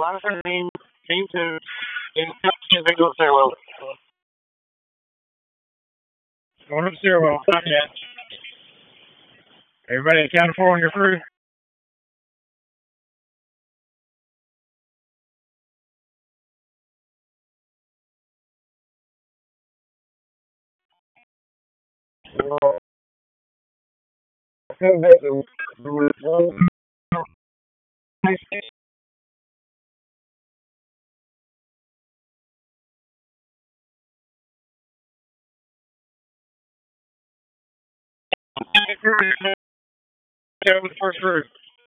Line 13, Team 2, in the stairwell. Going up the stairwell, not yet. Everybody accounted for on your crew? The first crew.